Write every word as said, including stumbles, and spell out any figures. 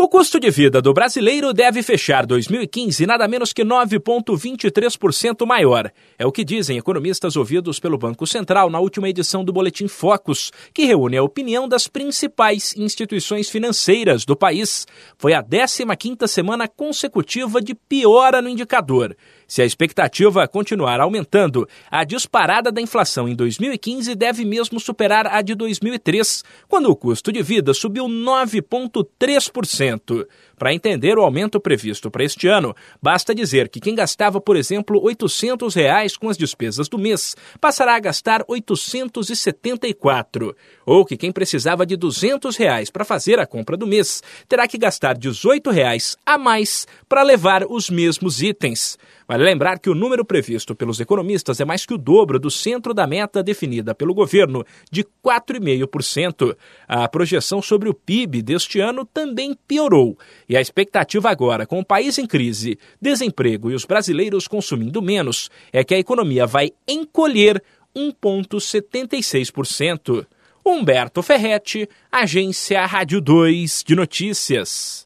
O custo de vida do brasileiro deve fechar dois mil e quinze nada menos que nove vírgula vinte e três por cento maior. É o que dizem economistas ouvidos pelo Banco Central na última edição do Boletim Focus, que reúne a opinião das principais instituições financeiras do país. Foi a décima quinta semana consecutiva de piora no indicador. Se a expectativa continuar aumentando, a disparada da inflação em dois mil e quinze deve mesmo superar a de dois mil e três, quando o custo de vida subiu nove vírgula três por cento. Para entender o aumento previsto para este ano, basta dizer que quem gastava, por exemplo, oitocentos reais com as despesas do mês, passará a gastar oitocentos e setenta e quatro. Ou que quem precisava de duzentos reais para fazer a compra do mês, terá que gastar dezoito reais a mais para levar os mesmos itens. Vale lembrar que o número previsto pelos economistas é mais que o dobro do centro da meta definida pelo governo, de quatro vírgula cinco por cento. A projeção sobre o P I B deste ano também piorou. E a expectativa agora, com o país em crise, desemprego e os brasileiros consumindo menos, é que a economia vai encolher um vírgula setenta e seis por cento. Humberto Ferretti, Agência Rádio dois de Notícias.